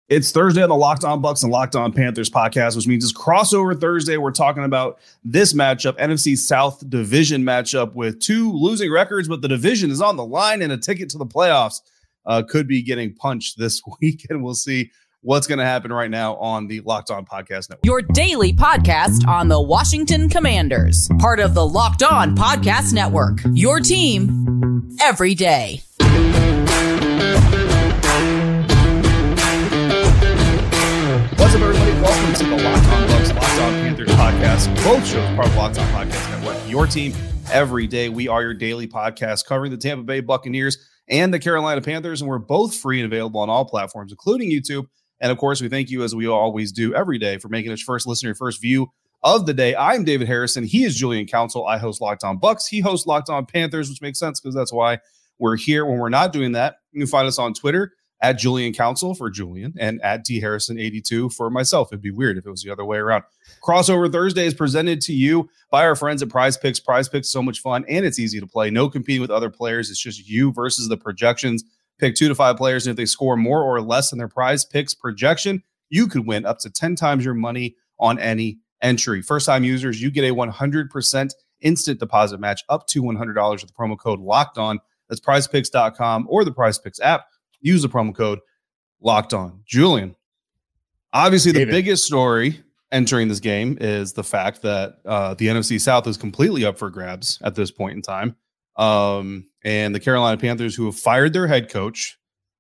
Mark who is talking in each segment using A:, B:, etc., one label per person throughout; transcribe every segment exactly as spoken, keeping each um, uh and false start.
A: It's Thursday on the Locked On Bucks and Locked On Panthers podcast, which means it's crossover Thursday. We're talking about this matchup, N F C South division matchup with two losing records, but the division is on the line and a ticket to the playoffs uh, could be getting punched this week. And we'll see what's going to happen right now on the Locked On Podcast Network.
B: Your daily podcast on the Washington Commanders, part of the Locked On Podcast Network, your team every day.
A: What's up, everybody? Welcome to the Locked On Bucks, Locked On Panthers podcast. Both shows part of Locked On Podcast Network. Your team every day. We are your daily podcast covering the Tampa Bay Buccaneers and the Carolina Panthers, and we're both free and available on all platforms, including YouTube. And of course, we thank you, as we always do every day, for making us first listener, first view of the day. I'm David Harrison. He is Julian Council. I host Locked On Bucks. He hosts Locked On Panthers, which makes sense because that's why we're here. When we're not doing that, you can find us on Twitter at Julian Council for Julian and at T Harrison eighty-two for myself. It'd be weird if it was the other way around. Crossover Thursday is presented to you by our friends at Prize Picks. Prize Picks is so much fun and it's easy to play. No competing with other players. It's just you versus the projections. Pick two to five players, and if they score more or less than their Prize Picks projection, you could win up to ten times your money on any entry. First-time users, you get a one hundred percent instant deposit match up to one hundred dollars with the promo code Locked On. That's prize picks dot com or the Prize Picks app. Use the promo code Locked On. Julian, obviously David. The biggest story entering this game is the fact that uh, the N F C South is completely up for grabs at this point in time. Um, and the Carolina Panthers, who have fired their head coach,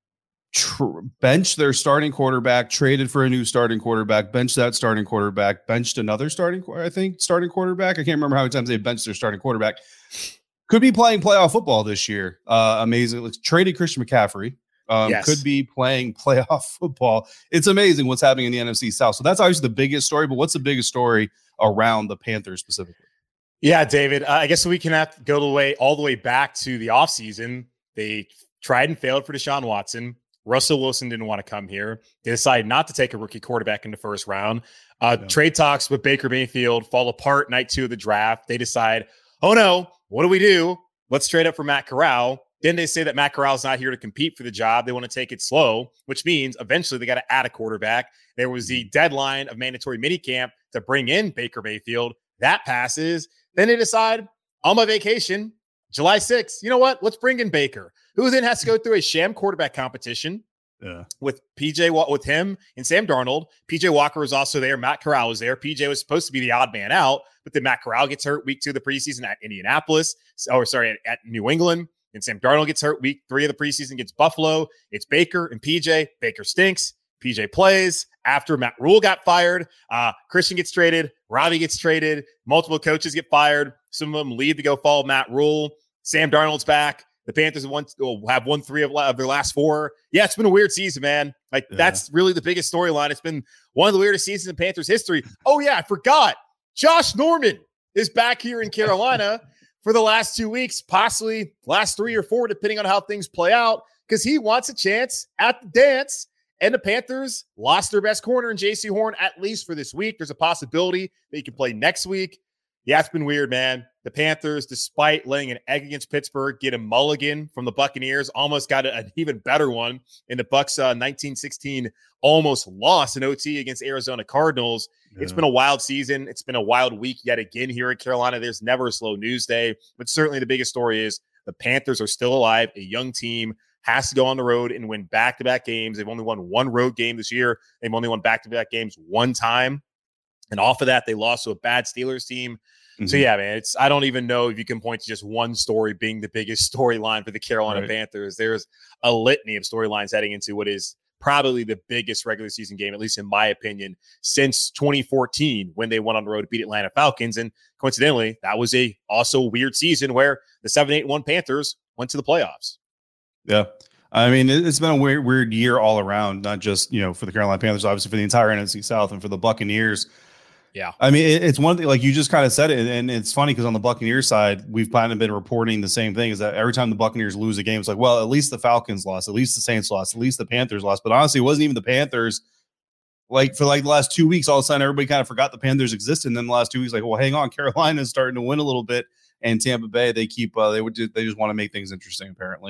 A: tr- benched their starting quarterback, traded for a new starting quarterback, benched that starting quarterback, benched another starting, I think, starting quarterback. I can't remember how many times they benched their starting quarterback. Could be playing playoff football this year. Uh, amazing. Let's traded Christian McCaffrey. Um, yes. Could be playing playoff football. It's amazing what's happening in the N F C South. So that's obviously the biggest story, but what's the biggest story around the Panthers specifically?
C: Yeah, David, uh, I guess we can have to go the way all the way back to the offseason. They tried and failed for Deshaun Watson. Russell Wilson didn't want to come here. They decided not to take a rookie quarterback in the first round. Uh, yeah. Trade talks with Baker Mayfield fall apart night two of the draft. They decide, oh no, what do we do? Let's trade up for Matt Corral. Then they say that Matt Corral's not here to compete for the job. They want to take it slow, which means eventually they got to add a quarterback. There was the deadline of mandatory minicamp to bring in Baker Mayfield. That passes. Then they decide, on my vacation, July sixth, you know what? Let's bring in Baker, who then has to go through a sham quarterback competition yeah. with P J, with him and Sam Darnold. P J Walker was also there. Matt Corral was there. P J was supposed to be the odd man out, but then Matt Corral gets hurt week two of the preseason at Indianapolis, or sorry, at, at New England. And Sam Darnold gets hurt week three of the preseason against Buffalo. It's Baker and P J. Baker stinks. P J plays. After Matt Rule got fired, uh, Christian gets traded. Robbie gets traded. Multiple coaches get fired. Some of them leave to go follow Matt Rule. Sam Darnold's back. The Panthers have won, have won three of, of their last four. Yeah, it's been a weird season, man. Like, yeah. That's really the biggest storyline. It's been one of the weirdest seasons in Panthers history. Oh, yeah, I forgot. Josh Norman is back here in Carolina for the last two weeks, possibly last three or four, depending on how things play out, because he wants a chance at the dance. And the Panthers lost their best corner in J C Horn, at least for this week. There's a possibility that he can play next week. Yeah, it's been weird, man. The Panthers, despite laying an egg against Pittsburgh, get a mulligan from the Buccaneers, almost got a, an even better one in the Bucs uh, nineteen sixteen almost lost in O T against Arizona Cardinals. Yeah. It's been a wild season. It's been a wild week yet again here in Carolina. There's never a slow news day, but certainly the biggest story is the Panthers are still alive, a young team. Has to go on the road and win back-to-back games. They've only won one road game this year. They've only won back-to-back games one time. And off of that, they lost to a bad Steelers team. Mm-hmm. So, yeah, man, it's I don't even know if you can point to just one story being the biggest storyline for the Carolina right. Panthers. There's a litany of storylines heading into what is probably the biggest regular season game, at least in my opinion, since twenty fourteen when they went on the road to beat Atlanta Falcons. And coincidentally, that was a also weird season where the seven eight one Panthers went to the playoffs.
A: Yeah. I mean, it's been a weird, weird year all around, not just, you know, for the Carolina Panthers, obviously for the entire N F C South and for the Buccaneers.
C: Yeah.
A: I mean, it, it's one thing, like you just kind of said it. And it's funny because on the Buccaneers side, we've kind of been reporting the same thing, is that every time the Buccaneers lose a game, it's like, well, at least the Falcons lost, at least the Saints lost, at least the Panthers lost. But honestly, it wasn't even the Panthers. Like for like the last two weeks, all of a sudden, everybody kind of forgot the Panthers existed. And then the last two weeks, like, well, hang on, Carolina's starting to win a little bit. And Tampa Bay, they keep, uh, they would, they just want to make things interesting, apparently. And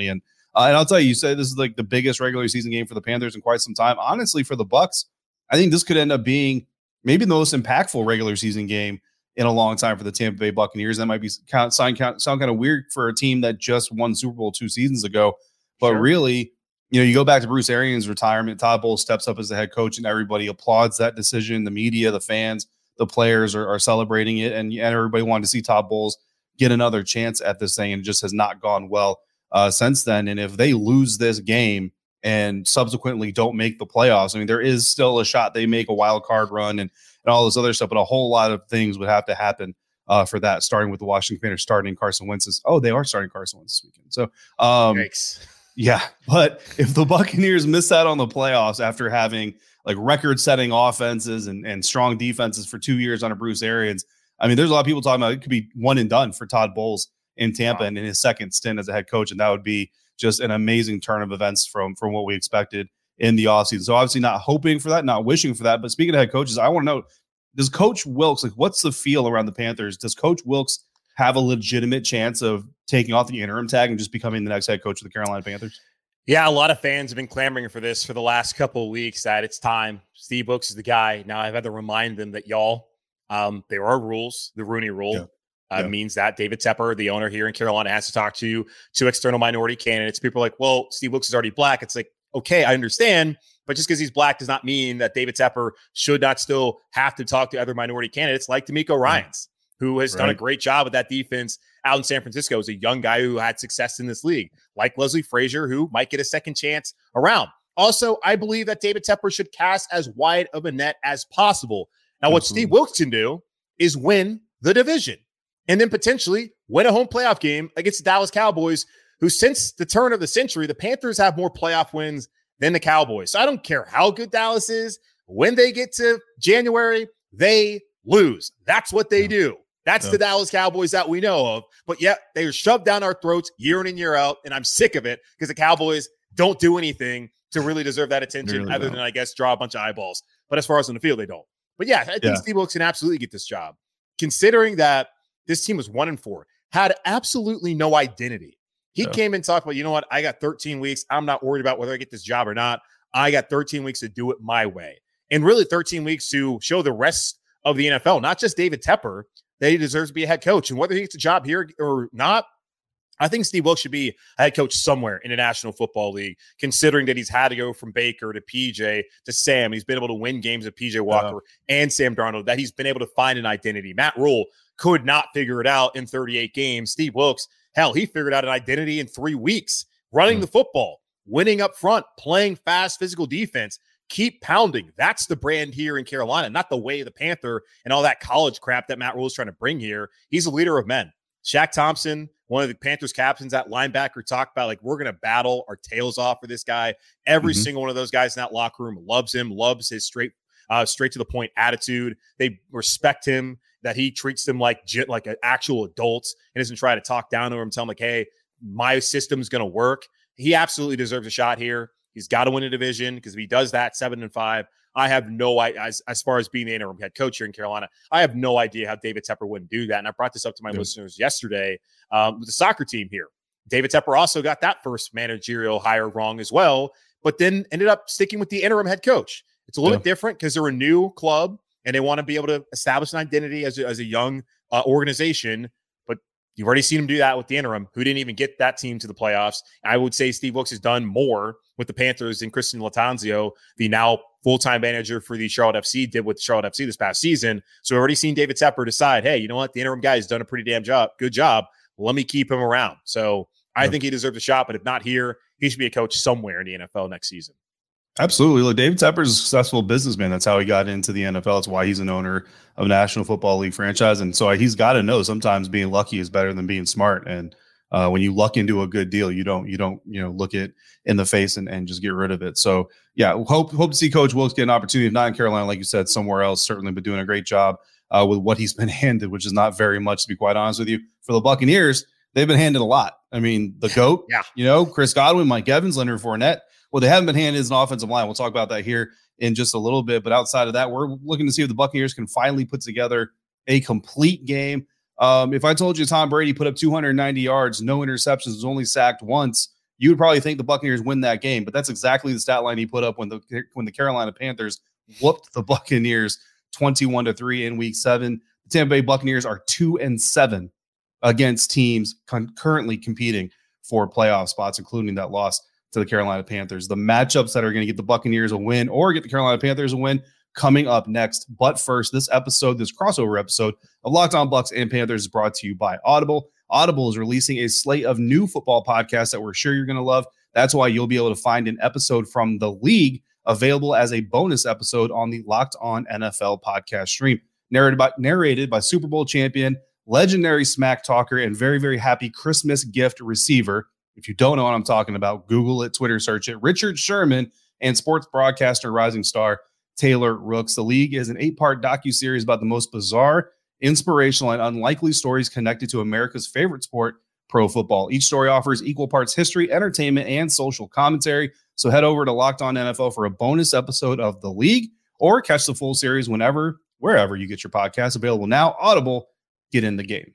A: Uh, and I'll tell you, you said this is like the biggest regular season game for the Panthers in quite some time. Honestly, for the Bucs, I think this could end up being maybe the most impactful regular season game in a long time for the Tampa Bay Buccaneers. That might be sound, sound kind of weird for a team that just won Super Bowl two seasons ago. But sure. really, you know, you go back to Bruce Arians' retirement, Todd Bowles steps up as the head coach, and everybody applauds that decision. The media, the fans, the players are, are celebrating it, and, and everybody wanted to see Todd Bowles get another chance at this thing, and it just has not gone well uh, since then. And if they lose this game and subsequently don't make the playoffs, I mean, there is still a shot they make a wild card run and, and all this other stuff, but a whole lot of things would have to happen uh, for that, starting with the Washington Commanders starting Carson Wentz. Oh, they are starting Carson Wentz this weekend. So, um,
C: Yikes.
A: Yeah, but if the Buccaneers miss out on the playoffs after having like record-setting offenses and, and strong defenses for two years under Bruce Arians, I mean, there's a lot of people talking about it could be one and done for Todd Bowles in Tampa wow. and in his second stint as a head coach, and that would be just an amazing turn of events from, from what we expected in the offseason. So obviously not hoping for that, not wishing for that, but speaking of head coaches, I want to know, does Coach Wilks, like what's the feel around the Panthers? Does Coach Wilks have a legitimate chance of taking off the interim tag and just becoming the next head coach of the Carolina Panthers?
C: Yeah, a lot of fans have been clamoring for this for the last couple of weeks that it's time. Steve Wilks is the guy. Now I've had to remind them that y'all, um, there are rules. The Rooney Rule yeah. Uh, yeah. means that David Tepper, the owner here in Carolina, has to talk to two external minority candidates. People are like, well, Steve Wilks is already black. It's like, okay, I understand. But just because he's black does not mean that David Tepper should not still have to talk to other minority candidates like DeMeco Ryans, who has right. done a great job with that defense out in San Francisco. Is a young guy who had success in this league, like Leslie Frazier, who might get a second chance around. Also, I believe that David Tepper should cast as wide of a net as possible. Now, Absolutely. What Steve Wilks can do is win the division and then potentially win a home playoff game against the Dallas Cowboys, who since the turn of the century, the Panthers have more playoff wins than the Cowboys. So I don't care how good Dallas is. When they get to January, they lose. That's what they yeah. do. That's yeah. the Dallas Cowboys that we know of. But yet they are shoved down our throats year in and year out, and I'm sick of it because the Cowboys don't do anything to really deserve that attention really other don't. than, I guess, draw a bunch of eyeballs. But as far as on the field, they don't. But yeah, I think yeah. Steve Wilks can absolutely get this job, considering that this team was one and four, had absolutely no identity. He yeah. came and talked about, you know what, I got thirteen weeks. I'm not worried about whether I get this job or not. I got thirteen weeks to do it my way. And really thirteen weeks to show the rest of the N F L, not just David Tepper, that he deserves to be a head coach. And whether he gets a job here or not, I think Steve Wilks should be a head coach somewhere in the National Football League, considering that he's had to go from Baker to P J to Sam. He's been able to win games with P J Walker yeah. and Sam Darnold, that he's been able to find an identity. Matt Rule could not figure it out in thirty-eight games. Steve Wilks, hell, he figured out an identity in three weeks, running mm. the football, winning up front, playing fast physical defense, keep pounding. That's the brand here in Carolina, not the way the Panther and all that college crap that Matt Rule is trying to bring here. He's a leader of men. Shaq Thompson, one of the Panthers captains, that linebacker, talked about, like, we're going to battle our tails off for this guy. Every mm-hmm. single one of those guys in that locker room loves him, loves his straight uh, straight to the point attitude. They respect him, that he treats them like like an actual adults and doesn't try to talk down to him, tell him, like, hey, my system's going to work. He absolutely deserves a shot here. He's got to win a division, because if he does that, seven and five, I have no idea. As, as far as being the interim head coach here in Carolina, I have no idea how David Tepper wouldn't do that. And I brought this up to my yeah. listeners yesterday um, with the soccer team here. David Tepper also got that first managerial hire wrong as well, but then ended up sticking with the interim head coach. It's a little yeah. bit different because they're a new club and they want to be able to establish an identity as a, as a young uh, organization. But you've already seen him do that with the interim, who didn't even get that team to the playoffs. I would say Steve Wilks has done more with the Panthers than Christian Latanzio, the now full-time manager for the Charlotte F C, did with the Charlotte F C this past season. So we've already seen David Tepper decide, hey, you know what? The interim guy has done a pretty damn job. Good job. Let me keep him around. So I yeah. think he deserves a shot, but if not here, he should be a coach somewhere in the N F L next season.
A: Absolutely. Look, David Tepper is a successful businessman. That's how he got into the N F L. It's why he's an owner of a National Football League franchise. And so he's got to know sometimes being lucky is better than being smart. And uh, when you luck into a good deal, you don't, you don't, you know, look it in the face and, and just get rid of it. So yeah, hope, hope to see Coach Wilks get an opportunity. If not in Carolina, like you said, somewhere else, certainly been doing a great job uh, with what he's been handed, which is not very much, to be quite honest with you. For the Buccaneers, they've been handed a lot. I mean, the GOAT,
C: yeah.
A: you know, Chris Godwin, Mike Evans, Leonard Fournette. Well, they haven't been handed as an offensive line. We'll talk about that here in just a little bit. But outside of that, we're looking to see if the Buccaneers can finally put together a complete game. Um, if I told you Tom Brady put up two hundred ninety yards, no interceptions, was only sacked once, you would probably think the Buccaneers win that game, but that's exactly the stat line he put up when the when the Carolina Panthers whooped the Buccaneers twenty-one to three in week seven. The Tampa Bay Buccaneers are two and seven against teams con- currently competing for playoff spots, including that loss to the Carolina Panthers. The matchups that are going to get the Buccaneers a win or get the Carolina Panthers a win coming up next. But first, this episode, this crossover episode of Locked On Bucs and Panthers is brought to you by Audible. Audible is releasing a slate of new football podcasts that we're sure you're going to love. That's why you'll be able to find an episode from the league available as a bonus episode on the Locked On N F L podcast stream. Narrated by, narrated by Super Bowl champion, legendary smack talker, and very, very happy Christmas gift receiver. If you don't know what I'm talking about, Google it, Twitter search it. Richard Sherman and sports broadcaster, rising star Taylor Rooks. The League is an eight-part docuseries about the most bizarre, inspirational, and unlikely stories connected to America's favorite sport, pro football. Each story offers equal parts history, entertainment, and social commentary. So head over to Locked On N F L for a bonus episode of The League, or catch the full series whenever, wherever you get your podcasts. Available now. Audible, get in the game.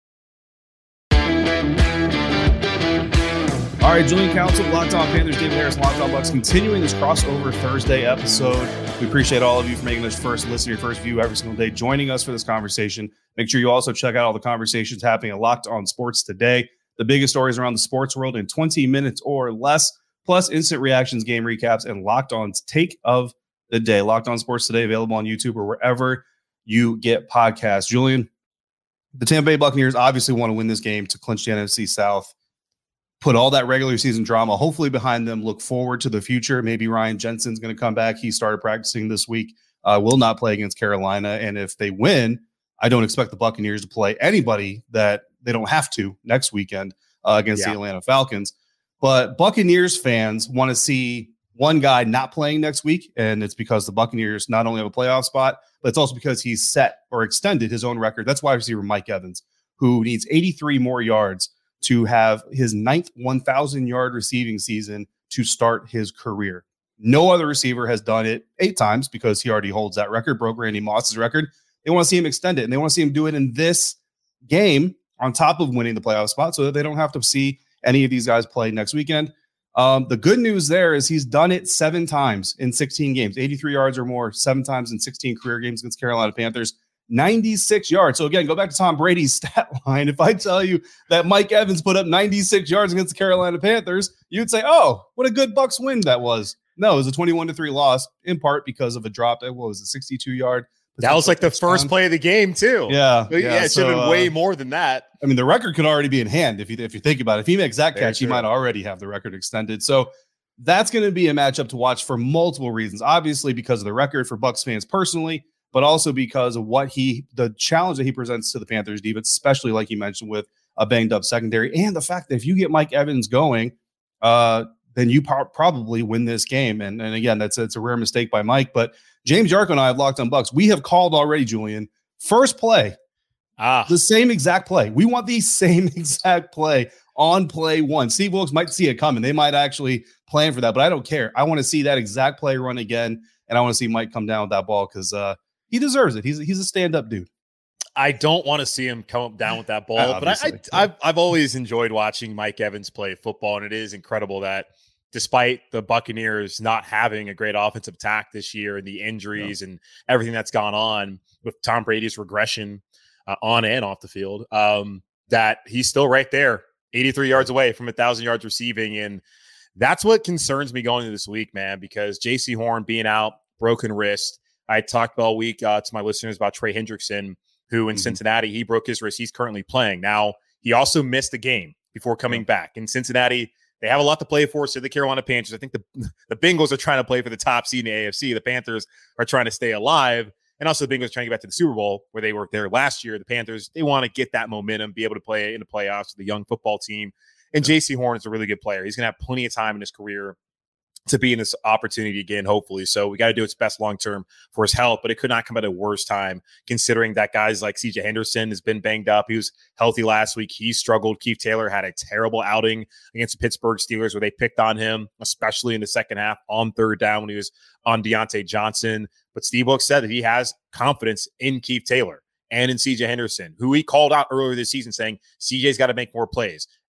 A: All right, Julian Council, Locked On Panthers, David Harris, Locked On Bucs, continuing this crossover Thursday episode. We appreciate all of you for making this first listen, your first view every single day, joining us for this conversation. Make sure you also check out all the conversations happening at Locked On Sports today. The biggest stories around the sports world in twenty minutes or less, plus instant reactions, game recaps, and Locked On's take of the day. Locked On Sports today, available on YouTube or wherever you get podcasts. Julian, the Tampa Bay Buccaneers obviously want to win this game to clinch the N F C South. Put all that regular season drama hopefully behind them. Look forward to the future. Maybe Ryan Jensen's going to come back. He started practicing this week. Uh, will not play against Carolina. And if they win, I don't expect the Buccaneers to play anybody that they don't have to next weekend uh, against yeah. the Atlanta Falcons. But Buccaneers fans want to see one guy not playing next week. And it's because the Buccaneers not only have a playoff spot, but it's also because he's set or extended his own record. That's wide receiver Mike Evans, who needs eighty-three more yards to have his ninth one thousand yard receiving season to start his career. No other receiver has done it eight times because he already holds that record, broke Randy Moss's record. They want to see him extend it, and they want to see him do it in this game on top of winning the playoff spot so that they don't have to see any of these guys play next weekend. Um, the good news there is he's done it seven times in sixteen games, eighty-three yards or more, seven times in sixteen career games against Carolina Panthers. ninety-six yards. So again, go back to Tom Brady's stat line. If I tell you that Mike Evans put up ninety-six yards against the Carolina Panthers, you'd say, oh, what a good Bucs win that was. No, it was a twenty-one to three loss, in part because of a drop. What was it, sixty-two yard?
C: That was like the first play of the game, too.
A: Yeah.
C: Yeah, yeah it should have so, been way uh, more than that.
A: I mean, the record could already be in hand if you if you think about it. If he makes that Very catch, true. He might already have the record extended. So that's going to be a matchup to watch for multiple reasons. Obviously, because of the record for Bucs fans personally, but also because of what he, the challenge that he presents to the Panthers defense, especially like you mentioned with a banged up secondary, and the fact that if you get Mike Evans going, uh, then you pro- probably win this game. And, and again, that's it's a rare mistake by Mike, but James Yarko and I have Locked On Bucs. We have called already, Julian. First play, ah, the same exact play. We want the same exact play on play one. Steve Wilkes might see it coming. They might actually plan for that, but I don't care. I want to see that exact play run again, and I want to see Mike come down with that ball because uh, he deserves it. He's he's a stand-up dude.
C: I don't want to see him come down with that ball, uh, but I, I, I've I've always enjoyed watching Mike Evans play football, and it is incredible that despite the Buccaneers not having a great offensive attack this year and the injuries yeah. and everything that's gone on with Tom Brady's regression uh, on and off the field, um, that he's still right there, eighty-three yards away from one thousand yards receiving. And that's what concerns me going into this week, man, because J C Horn being out, broken wrist. I talked all week uh, to my listeners about Trey Hendrickson, who in mm-hmm. Cincinnati, he broke his wrist. He's currently playing. Now, he also missed a game before coming yeah. back. In Cincinnati, they have a lot to play for. So the Carolina Panthers, I think the, the Bengals are trying to play for the top seed in the A F C. The Panthers are trying to stay alive. And also the Bengals are trying to get back to the Super Bowl where they were there last year. The Panthers, they want to get that momentum, be able to play in the playoffs with a young football team. And J C Horn is a really good player. He's going to have plenty of time in his career to be in this opportunity again, hopefully. So we got to do its best long-term for his health, but it could not come at a worse time considering that guys like C J Henderson has been banged up. He was healthy last week. He struggled. Keith Taylor had a terrible outing against the Pittsburgh Steelers where they picked on him, especially in the second half on third down when he was on Deontay Johnson. But Steve Wilkes said that he has confidence in Keith Taylor and in C J Henderson, who he called out earlier this season saying C J's got to make more plays.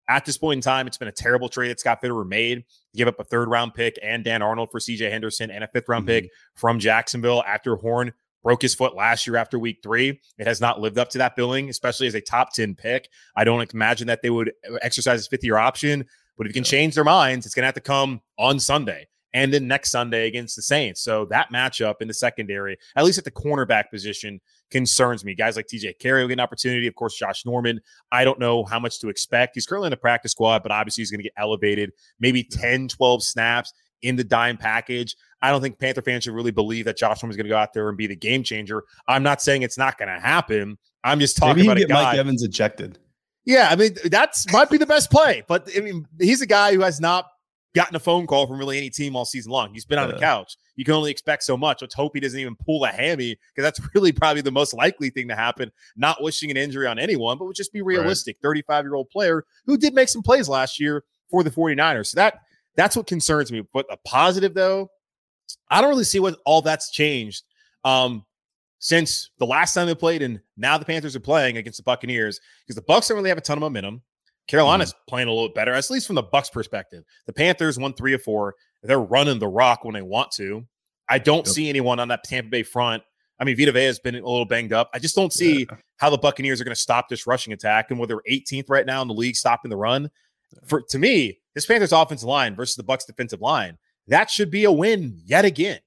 C: At this point in time, it's been a terrible trade that Scott Fitterer made. Give up a third round pick and Dan Arnold for C J Henderson and a fifth round mm-hmm. pick from Jacksonville after Horn broke his foot last year after week three. It has not lived up to that billing, especially as a top ten pick. I don't imagine that they would exercise his fifth year option, but if you can change their minds, it's going to have to come on Sunday and then next Sunday against the Saints. So that matchup in the secondary, at least at the cornerback position, concerns me. Guys like T J Carey will get an opportunity. Of course, Josh Norman, I don't know how much to expect. He's currently in the practice squad, but obviously he's going to get elevated, maybe ten, twelve snaps in the dime package. I don't think Panther fans should really believe that Josh Norman is going to go out there and be the game changer. I'm not saying it's not going to happen. I'm just talking
A: maybe
C: about
A: you
C: a
A: get
C: guy.
A: Mike Evans ejected.
C: Yeah, I mean, that's might be the best play. But, I mean, he's a guy who has not gotten a phone call from really any team all season long. He's been on yeah. the couch. You can only expect so much. Let's hope he doesn't even pull a hammy, because that's really probably the most likely thing to happen. Not wishing an injury on anyone, but would just be realistic. thirty-five-year-old player who did make some plays last year for the 49ers. So that that's what concerns me. But a positive, though, I don't really see what all that's changed um, since the last time they played, and now the Panthers are playing against the Buccaneers, because the Bucs don't really have a ton of momentum. Carolina's mm-hmm. playing a little bit better, at least from the Bucs perspective. The Panthers won three of four. They're running the rock when they want to. I don't yep. see anyone on that Tampa Bay front. I mean, Vita Vea has been a little banged up. I just don't see yeah. how the Buccaneers are going to stop this rushing attack. And where they're eighteenth right now in the league stopping the run, for to me, this Panthers offensive line versus the Bucs defensive line, that should be a win yet again.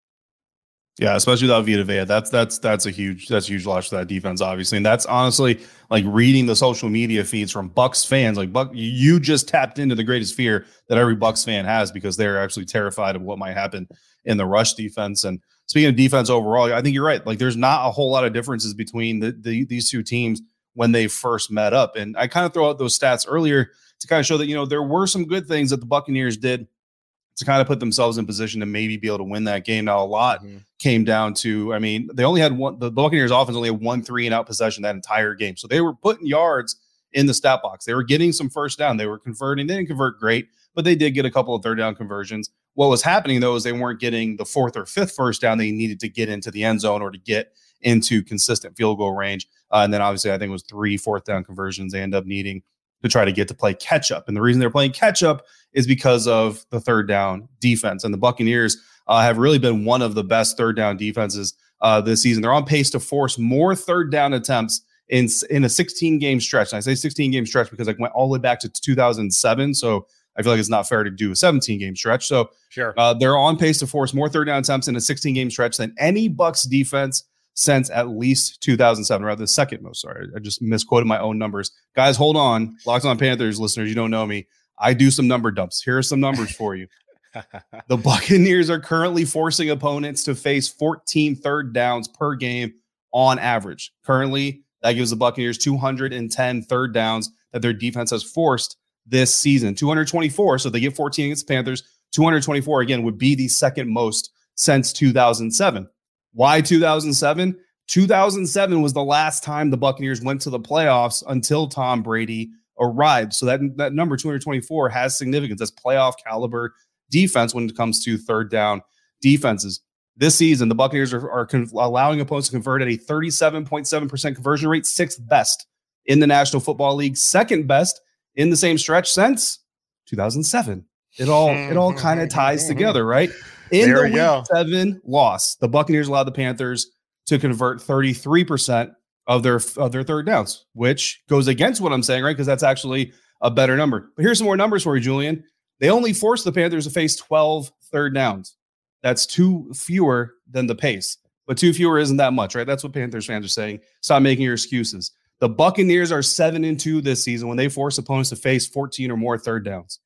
A: Yeah, especially without Vita Vea. That's that's that's a huge that's a huge loss for that defense, obviously. And that's honestly like reading the social media feeds from Bucs fans. Like Buck, you just tapped into the greatest fear that every Bucs fan has, because they're actually terrified of what might happen in the rush defense. And speaking of defense overall, I think you're right. Like there's not a whole lot of differences between the, the these two teams when they first met up. And I kind of throw out those stats earlier to kind of show that, you know, there were some good things that the Buccaneers did to kind of put themselves in position to maybe be able to win that game. Now, a lot mm-hmm. came down to, I mean, they only had one, the Buccaneers offense only had one three and out possession that entire game. So they were putting yards in the stat box. They were getting some first down. They were converting. They didn't convert great, but they did get a couple of third down conversions. What was happening, though, is they weren't getting the fourth or fifth first down they needed to get into the end zone or to get into consistent field goal range. Uh, and then obviously, I think it was three fourth down conversions they end up needing to try to get to play catch up. And the reason they're playing catch up is because of the third down defense. And the Buccaneers uh, have really been one of the best third down defenses uh, this season. They're on pace to force more third down attempts in, in a sixteen game stretch. And I say sixteen game stretch because I went all the way back to two thousand seven. So I feel like it's not fair to do a seventeen game stretch. So
C: sure,
A: uh, they're on pace to force more third down attempts in a sixteen game stretch than any Bucs defense since at least two thousand seven, rather the second most. Sorry, I just misquoted my own numbers. Guys, hold on. Locked On Panthers listeners, you don't know me. I do some number dumps. Here are some numbers for you. The Buccaneers are currently forcing opponents to face fourteen third downs per game on average. Currently, that gives the Buccaneers two hundred ten third downs that their defense has forced this season. two hundred twenty-four, so they get fourteen against the Panthers. two hundred twenty-four, again, would be the second most since two thousand seven. Why two thousand seven? two thousand seven was the last time the Buccaneers went to the playoffs until Tom Brady arrived. So that, that number two hundred twenty-four has significance. That's playoff caliber defense when it comes to third down defenses. This season, the Buccaneers are, are con- allowing opponents to convert at a thirty-seven point seven percent conversion rate, sixth best in the National Football League, second best in the same stretch since two thousand seven. It all it all kind of ties together, right? In
C: there
A: the week
C: go.
A: seven loss, the Buccaneers allowed the Panthers to convert thirty-three percent of their of their third downs, which goes against what I'm saying, right? Because that's actually a better number. But here's some more numbers for you, Julian. They only forced the Panthers to face twelve third downs. That's two fewer than the pace. But two fewer isn't that much, right? That's what Panthers fans are saying. Stop making your excuses. The Buccaneers are seven and two this season when they force opponents to face fourteen or more third downs.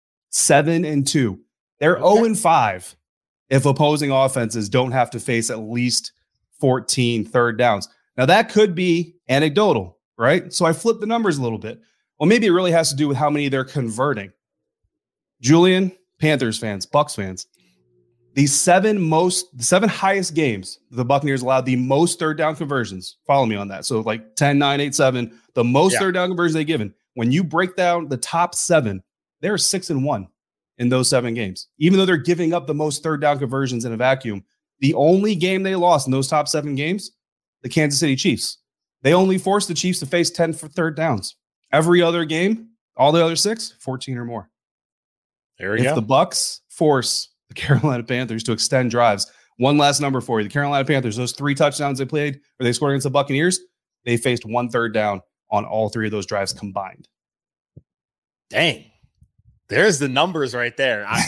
A: Seven and two. They're okay. zero and five if opposing offenses don't have to face at least fourteen third downs. Now, that could be anecdotal, right? So I flipped the numbers a little bit. Well, maybe it really has to do with how many they're converting. Julian, Panthers fans, Bucs fans, the seven most, the seven highest games the Buccaneers allowed the most third down conversions. Follow me on that. So like ten, nine, eight, seven, the most yeah. third down conversions they've given. When you break down the top seven, they're six and one in those seven games. Even though they're giving up the most third down conversions in a vacuum, the only game they lost in those top seven games, the Kansas City Chiefs. They only forced the Chiefs to face ten for third downs. Every other game, All the other six, fourteen or more.
C: There we
A: if
C: go.
A: the Bucs force the Carolina Panthers to extend drives, one last number for you. The Carolina Panthers, those three touchdowns they played, or they scored against the Buccaneers, they faced one third down on all three of those drives combined.
C: Dang. There's the numbers right there. I,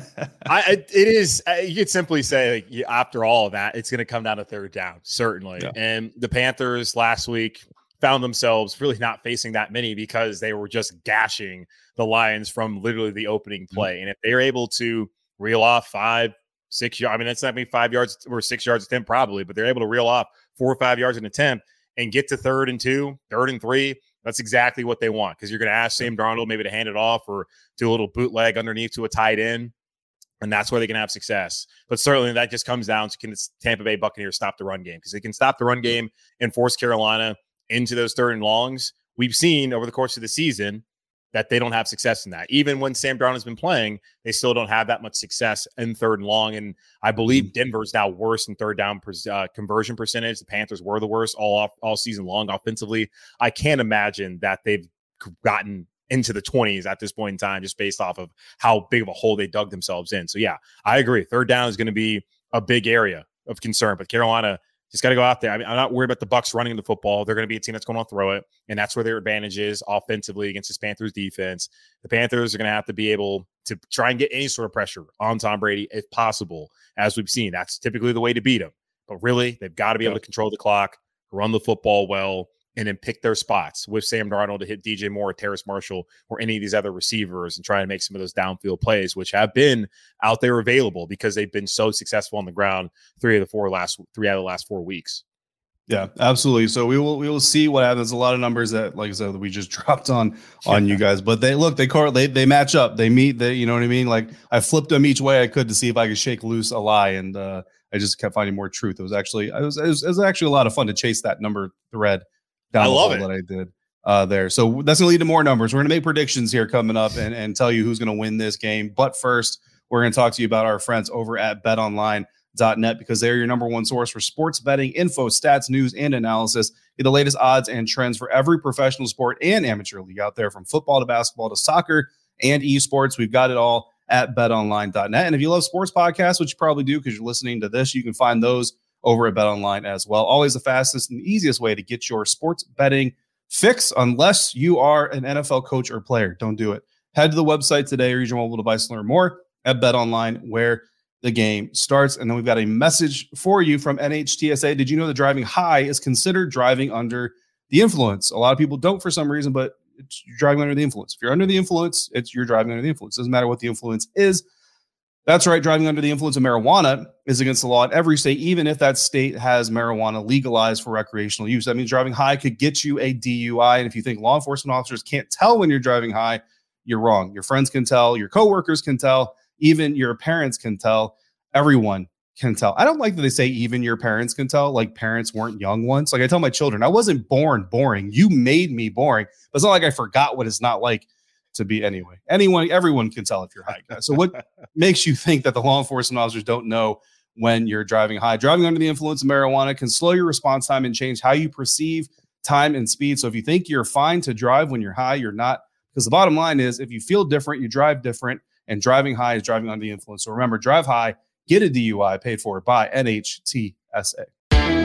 C: I it is, you could simply say, like, after all of that, it's going to come down to third down, certainly. Yeah. And the Panthers last week found themselves really not facing that many because they were just gashing the Lions from literally the opening play. Mm-hmm. And if they're able to reel off five, six yards, I mean, that's not me five yards or six yards attempt probably, but they're able to reel off four or five yards an attempt and get to third and two, third and three. That's exactly what they want, because you're going to ask Sam Darnold maybe to hand it off or do a little bootleg underneath to a tight end, and that's where they can have success. But certainly that just comes down to, can the Tampa Bay Buccaneers stop the run game? Because they can stop the run game and force Carolina into those third and longs. We've seen over the course of the season that they don't have success in that. Even when Sam Darnold has been playing, they still don't have that much success in third and long. And I believe Denver's now worse in third down uh, conversion percentage. The Panthers were the worst all off, all season long offensively. I can't imagine that they've gotten into the twenties at this point in time, just based off of how big of a hole they dug themselves in. So yeah, I agree. Third down is going to be a big area of concern, but Carolina just got to go out there. I mean, I'm not worried about the Bucs running the football. They're going to be a team that's going to throw it, and that's where their advantage is offensively against this Panthers defense. The Panthers are going to have to be able to try and get any sort of pressure on Tom Brady if possible, as we've seen. That's typically the way to beat him. But really, they've got to be able to control the clock, run the football well, and then pick their spots with Sam Darnold to hit D J Moore, Terrace Marshall, or any of these other receivers and try and make some of those downfield plays, which have been out there available because they've been so successful on the ground three of the four last three out of the last four weeks.
A: Yeah, absolutely. So we will we will see what happens. A lot of numbers that, like I said, we just dropped on on you guys, but they look, they correlate, they match up, they meet. They, you know what I mean? Like, I flipped them each way I could to see if I could shake loose a lie, and uh, I just kept finding more truth. It was actually it was, it was it was actually a lot of fun to chase that number thread down
C: I
A: the
C: love it.
A: that I did uh, there. So that's going to lead to more numbers. We're going to make predictions here coming up and, and tell you who's going to win this game. But first, we're going to talk to you about our friends over at bet online dot net, because they're your number one source for sports betting info, stats, news, and analysis. Get the latest odds and trends for every professional sport and amateur league out there, from football to basketball to soccer and esports. We've got it all at bet online dot net. And if you love sports podcasts, which you probably do because you're listening to this, you can find those over at BetOnline as well. Always the fastest and easiest way to get your sports betting fix, unless you are an N F L coach or player. Don't do it. Head to the website today or use your mobile device to learn more at BetOnline, where the game starts. And then we've got a message for you from N H T S A. Did you know that driving high is considered driving under the influence? A lot of people don't for some reason, but it's, you're driving under the influence. If you're under the influence, it's you're driving under the influence. Doesn't matter what the influence is. That's right. Driving under the influence of marijuana is against the law in every state, even if that state has marijuana legalized for recreational use. That means driving high could get you a D U I. And if you think law enforcement officers can't tell when you're driving high, you're wrong. Your friends can tell, your coworkers can tell, even your parents can tell. Everyone can tell. I don't like that they say even your parents can tell, like parents weren't young once. Like I tell my children, I wasn't born boring. You made me boring. But it's not like I forgot what it's not like to be anyway. Anyone, everyone can tell if you're high. So what makes you think that the law enforcement officers don't know when you're driving high? Driving under the influence of marijuana can slow your response time and change how you perceive time and speed. So if you think you're fine to drive when you're high, you're not. Because the bottom line is, if you feel different, you drive different, and driving high is driving under the influence. So remember, drive high, get a D U I paid for by N H T S A.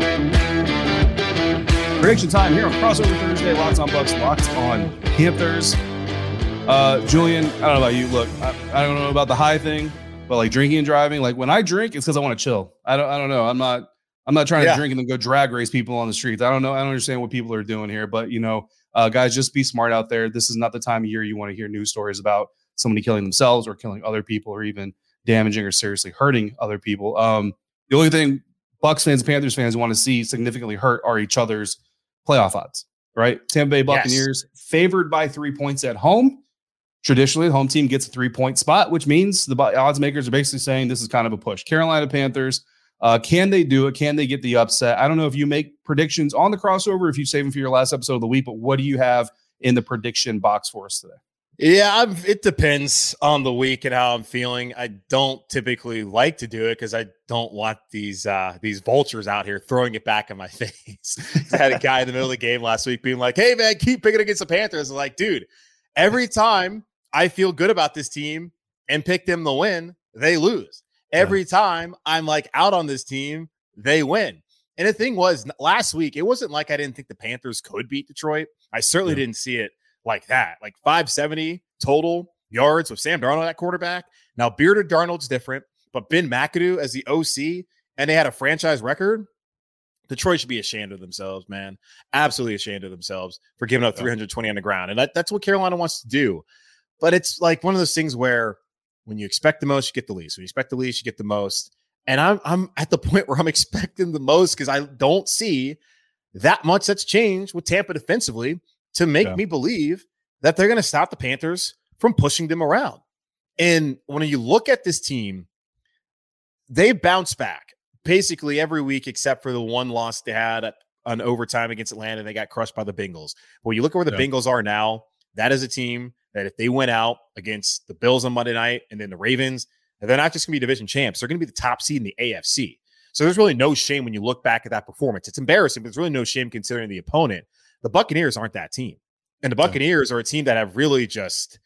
A: Prediction time here on Crossover Thursday. Locked on Bucks, locked on Panthers. Uh, Julian, I don't know about you. Look, I, I don't know about the high thing, but like drinking and driving, like when I drink, it's because I want to chill. I don't, I don't know. I'm not, I'm not trying yeah. to drink and then go drag race people on the streets. I don't know. I don't understand what people are doing here, but you know, uh, guys, just be smart out there. This is not the time of year you want to hear news stories about somebody killing themselves or killing other people or even damaging or seriously hurting other people. Um, the only thing Bucs fans and Panthers fans want to see significantly hurt are each other's playoff odds, right? Tampa Bay Buccaneers yes. favored by three points at home. Traditionally, the home team gets a three-point spot, which means the odds makers are basically saying this is kind of a push. Carolina Panthers, uh, can they do it? Can they get the upset? I don't know if you make predictions on the crossover, if you save them for your last episode of the week, but what do you have in the prediction box for us today?
C: Yeah, I'm, it depends on the week and how I'm feeling. I don't typically like to do it because I don't want these uh, these vultures out here throwing it back in my face. I had a guy in the middle of the game last week being like, hey, man, keep picking against the Panthers. I'm like, dude, Every time I feel good about this team and pick them to win, they lose. Every yeah. time I'm like out on this team, they win. And the thing was, last week, it wasn't like I didn't think the Panthers could beat Detroit. I certainly yeah. didn't see it like that. Like five seventy total yards with Sam Darnold at quarterback. Now, bearded Darnold's different, but Ben McAdoo as the O C, and they had a franchise record. Detroit should be ashamed of themselves, man. Absolutely ashamed of themselves for giving up three hundred twenty on the ground. And that, that's what Carolina wants to do. But it's like one of those things where when you expect the most, you get the least. When you expect the least, you get the most. And I'm I'm at the point where I'm expecting the most because I don't see that much that's changed with Tampa defensively to make yeah. me believe that they're going to stop the Panthers from pushing them around. And when you look at this team, they bounce back basically every week except for the one loss they had at, on overtime against Atlanta. They got crushed by the Bengals. But when you look at where the yeah. Bengals are now, that is a team that if they went out against the Bills on Monday night and then the Ravens, they're not just going to be division champs. They're going to be the top seed in the A F C. So there's really no shame when you look back at that performance. It's embarrassing, but there's really no shame considering the opponent. The Buccaneers aren't that team. And the Buccaneers are a team that have really just,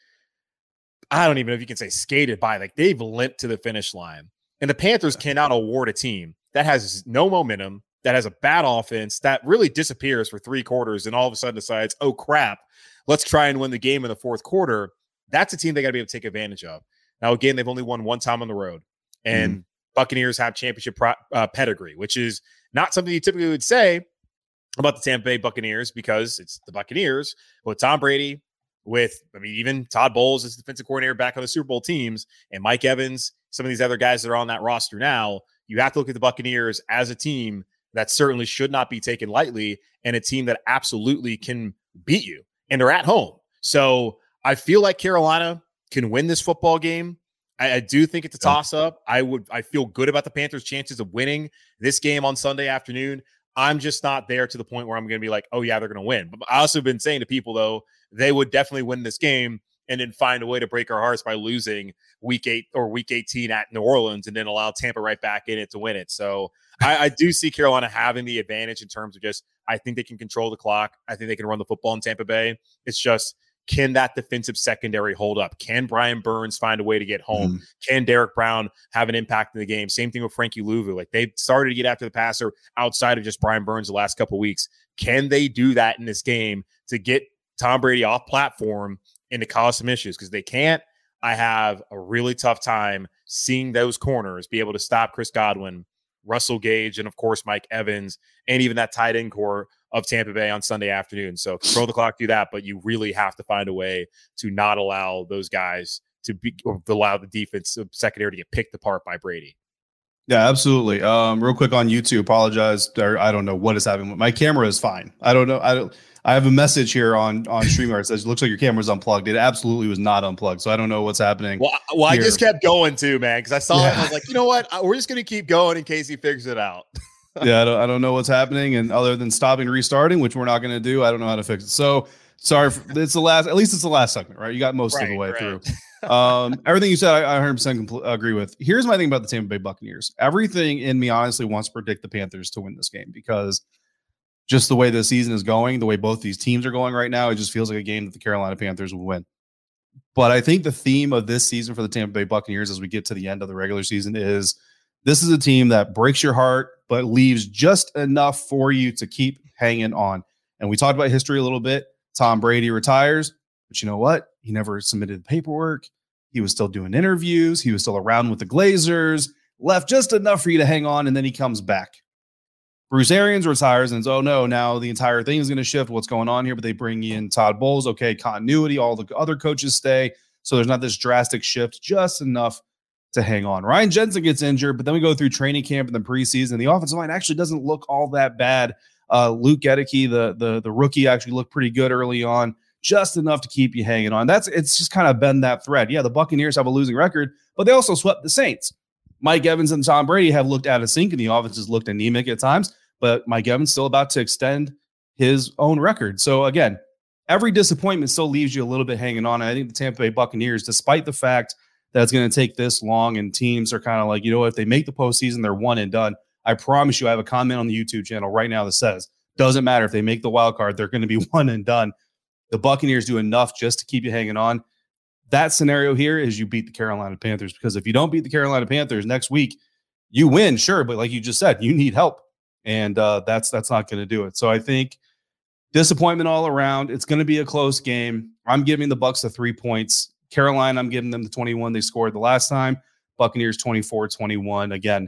C: I don't even know if you can say skated by. Like they've limped to the finish line. And the Panthers cannot award a team that has no momentum, that has a bad offense, that really disappears for three quarters and all of a sudden decides, oh, crap, let's try and win the game in the fourth quarter. That's a team they got to be able to take advantage of. Now, again, they've only won one time on the road. And mm. Buccaneers have championship pro- uh, pedigree, which is not something you typically would say about the Tampa Bay Buccaneers because it's the Buccaneers with Tom Brady, with, I mean, even Todd Bowles as defensive coordinator back on the Super Bowl teams, and Mike Evans, some of these other guys that are on that roster now. You have to look at the Buccaneers as a team that certainly should not be taken lightly and a team that absolutely can beat you. And they're at home. So I feel like Carolina can win this football game. I, I do think it's a toss-up. I would. I feel good about the Panthers' chances of winning this game on Sunday afternoon. I'm just not there to the point where I'm going to be like, oh, yeah, they're going to win. But I also have been saying to people, though, they would definitely win this game and then find a way to break our hearts by losing week eight or week eighteen at New Orleans and then allow Tampa right back in it to win it. So I, I do see Carolina having the advantage in terms of just, I think they can control the clock. I think they can run the football in Tampa Bay. It's just, can that defensive secondary hold up? Can Brian Burns find a way to get home? Mm. Can Derek Brown have an impact in the game? Same thing with Frankie Louvu. Like they've started to get after the passer outside of just Brian Burns the last couple of weeks. Can they do that in this game to get Tom Brady off platform and to cause some issues? Because they can't. I have a really tough time seeing those corners be able to stop Chris Godwin, Russell Gage, and of course Mike Evans, and even that tight end core of Tampa Bay on Sunday afternoon. So control the clock, do that, but you really have to find a way to not allow those guys to be, or allow the defense secondary to get picked apart by Brady.
A: Yeah, absolutely. Um, real quick on YouTube, apologize. Or I don't know what is happening. My camera is fine. I don't know. I don't. I have a message here on on StreamYard that says it looks like your camera's unplugged. It absolutely was not unplugged, so I don't know what's happening.
C: Well, well I just kept going too, man, because I saw yeah. it. And I was like, you know what? We're just gonna keep going in case he figures it out. yeah, I don't, I don't know what's happening, and other than stopping and restarting, which we're not going to do, I don't know how to fix it. So sorry, for, it's the last. At least it's the last segment, right? You got most right, of the way right. through. Um, everything you said, I, I one hundred percent compl- agree with. Here's my thing about the Tampa Bay Buccaneers. Everything in me honestly wants to predict the Panthers to win this game because just the way the season is going, the way both these teams are going right now, it just feels like a game that the Carolina Panthers will win. But I think the theme of this season for the Tampa Bay Buccaneers as we get to the end of the regular season is this is a team that breaks your heart, but leaves just enough for you to keep hanging on. And we talked about history a little bit. Tom Brady retires, but you know what? He never submitted paperwork. He was still doing interviews. He was still around with the Glazers, left just enough for you to hang on, and then he comes back. Bruce Arians retires, and it's, oh no, now the entire thing is going to shift. What's going on here? But they bring in Todd Bowles. Okay, continuity. All the other coaches stay. So there's not this drastic shift, just enough to hang on. Ryan Jensen gets injured, but then we go through training camp in the preseason. The offensive line actually doesn't look all that bad. Uh, Luke Gedeke, the, the, the rookie, actually looked pretty good early on, just enough to keep you hanging on. That's It's just kind of been that thread. Yeah, the Buccaneers have a losing record, but they also swept the Saints. Mike Evans and Tom Brady have looked out of sync, and the offense has looked anemic at times, but Mike Evans still about to extend his own record. So again, every disappointment still leaves you a little bit hanging on. I think the Tampa Bay Buccaneers, despite the fact that it's going to take this long and teams are kind of like, you know, if they make the postseason, they're one and done. I promise you, I have a comment on the YouTube channel right now that says, doesn't matter if they make the wild card, they're going to be one and done.
A: the Buccaneers do enough just to keep you hanging on. That scenario here is you beat the Carolina Panthers, because if you don't beat the Carolina Panthers next week, you win, sure, but like you just said, you need help, and uh, that's that's not going to do it. So I think disappointment all around. It's going to be a close game. I'm giving the Bucs the three points. Carolina, I'm giving them the twenty-one they scored the last time. Buccaneers twenty-four twenty-one. Again,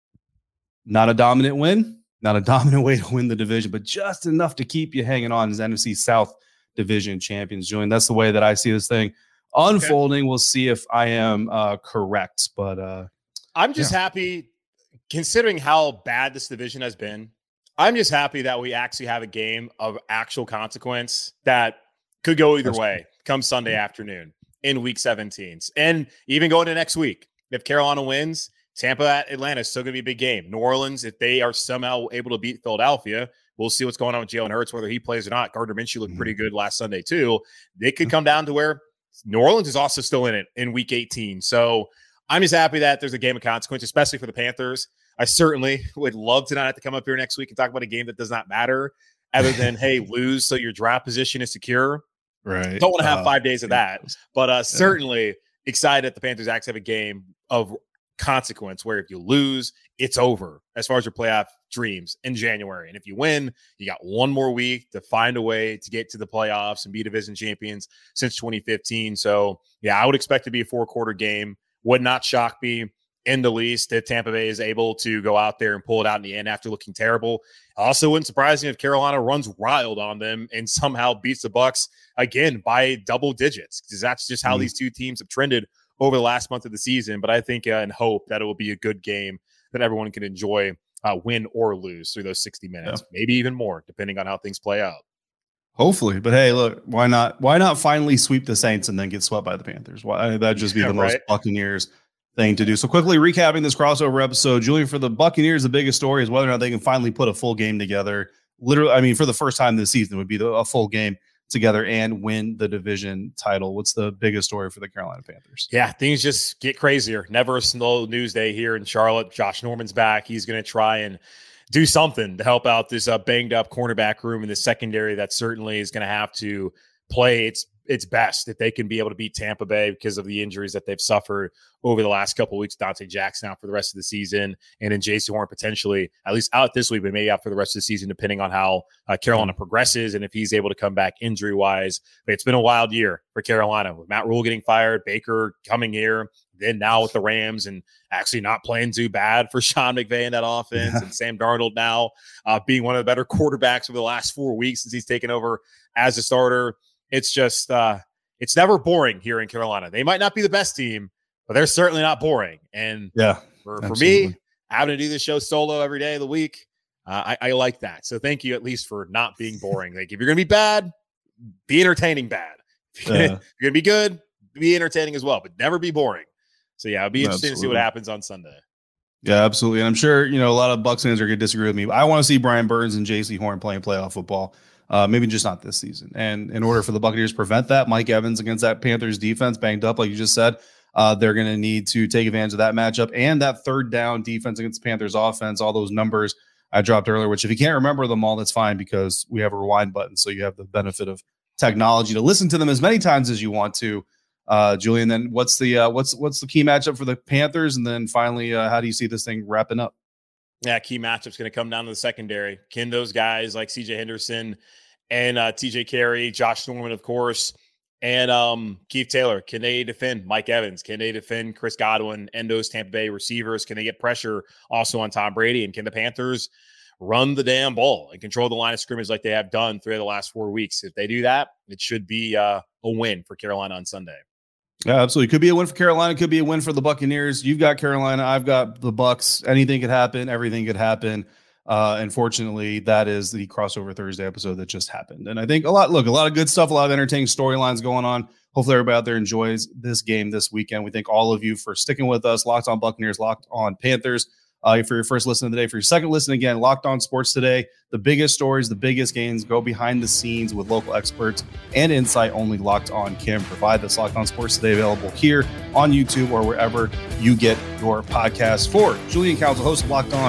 A: not a dominant win, not a dominant way to win the division, but just enough to keep you hanging on as N F C South division champions. Julian, that's the way that I see this thing unfolding. Okay. We'll see if I am uh, correct, but uh,
C: I'm just yeah. happy. Considering how bad this division has been, I'm just happy that we actually have a game of actual consequence that could go either That's way cool. come Sunday yeah. afternoon in week seventeen. And even going to next week, if Carolina wins, Tampa at Atlanta is still going to be a big game. New Orleans, if they are somehow able to beat Philadelphia, we'll see what's going on with Jalen Hurts, whether he plays or not. Gardner Minshew looked mm-hmm. pretty good last Sunday too. They could come down to where New Orleans is also still in it in week eighteen. So I'm just happy that there's a game of consequence, especially for the Panthers. I certainly would love to not have to come up here next week and talk about a game that does not matter, other than, hey, lose so your draft position is secure.
A: Right.
C: Don't want to have uh, five days of that. But uh, yeah. certainly excited that the Panthers actually have a game of consequence where if you lose, it's over as far as your playoff dreams in January. And if you win, you got one more week to find a way to get to the playoffs and be division champions since twenty fifteen. So, yeah, I would expect to be a four-quarter game. Would not shock me in the least if Tampa Bay is able to go out there and pull it out in the end after looking terrible. Also wouldn't surprise me if Carolina runs wild on them and somehow beats the Bucs again by double digits, because that's just how mm-hmm. these two teams have trended over the last month of the season. But I think uh, and hope that it will be a good game that everyone can enjoy, uh, win or lose through those sixty minutes, yeah. maybe even more, depending on how things play out. Hopefully,
A: but hey, look, why not? Why not finally sweep the Saints and then get swept by the Panthers? Why that'd just be yeah, the right? most Buccaneers thing to do. So quickly recapping this crossover episode, Julian, for the Buccaneers, the biggest story is whether or not they can finally put a full game together. Literally, I mean, for the first time this season, would be the, a full game together and win the division title. What's the biggest story for the Carolina Panthers?
C: Yeah, things just get crazier. Never a slow news day here in Charlotte. Josh Norman's back. He's going to try and do something to help out this uh, banged up cornerback room in the secondary that certainly is going to have to play its its best if they can be able to beat Tampa Bay because of the injuries that they've suffered over the last couple of weeks. Dante Jackson out for the rest of the season, and then J C Horn potentially at least out this week, but maybe out for the rest of the season, depending on how uh, Carolina progresses and if he's able to come back injury wise. But it's been a wild year for Carolina with Matt Rule getting fired, Baker coming here, then now with the Rams, and actually not playing too bad for Sean McVay in that offense, yeah. and Sam Darnold now uh, being one of the better quarterbacks over the last four weeks since he's taken over as a starter. It's just, uh, it's never boring here in Carolina. They might not be the best team, but they're certainly not boring. And
A: yeah,
C: for, for me, having to do this show solo every day of the week, uh, I, I like that. So thank you at least for not being boring. Like if you're going to be bad, be entertaining bad. If you're yeah. going to be good, be entertaining as well, but never be boring. So yeah, it'll be interesting absolutely. to see what happens on Sunday.
A: Yeah, absolutely. And I'm sure, you know, a lot of Bucs fans are going to disagree with me, but I want to see Brian Burns and J C Horn playing playoff football. Uh, maybe just not this season. And in order for the Buccaneers to prevent that, Mike Evans against that Panthers defense banged up, like you just said, uh, they're going to need to take advantage of that matchup and that third down defense against the Panthers offense. All those numbers I dropped earlier, which if you can't remember them all, that's fine because we have a rewind button. So you have the benefit of technology to listen to them as many times as you want to. Uh, Julian, then what's the, uh, what's, what's the key matchup for the Panthers? And then finally, uh, how do you see this thing wrapping up?
C: Yeah, key matchup's going to come down to the secondary. Can those guys like C J Henderson and uh, T J Carey, Josh Norman, of course, and um, Keith Taylor, can they defend Mike Evans? Can they defend Chris Godwin and those Tampa Bay receivers? Can they get pressure also on Tom Brady? And can the Panthers run the damn ball and control the line of scrimmage like they have done through the last four weeks? If they do that, it should be uh, a win for Carolina on Sunday.
A: Yeah, absolutely. Could be a win for Carolina. Could be a win for the Buccaneers. You've got Carolina. I've got the Bucs. Anything could happen. Everything could happen. Uh, unfortunately, that is the crossover Thursday episode that just happened. And I think a lot, look, a lot of good stuff, a lot of entertaining storylines going on. Hopefully everybody out there enjoys this game this weekend. We thank all of you for sticking with us. Locked on Buccaneers, Locked on Panthers. Uh, for your first listen of the day, for your second listen, again, Locked on Sports Today, the biggest stories, the biggest games, go behind the scenes with local experts and insight only Locked on can provide. This Locked on Sports Today available here on YouTube or wherever you get your podcasts. For Julian Council, host of Locked on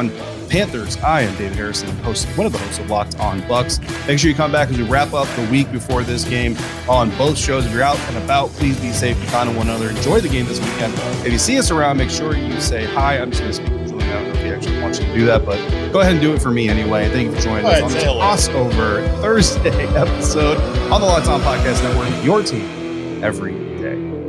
A: Panthers. I am David Harrison, host, one of the hosts of Locked On Bucks. Make sure you come back as we wrap up the week before this game on both shows. If you're out and about, please be safe, be kind to one another. Enjoy the game this weekend. If you see us around, make sure you say hi. I'm just going to speak to Julian. I don't know if he actually wants you to do that, but go ahead and do it for me anyway. Thank you for joining us on this crossover Thursday episode on the Locked On Podcast Network. Your team every day.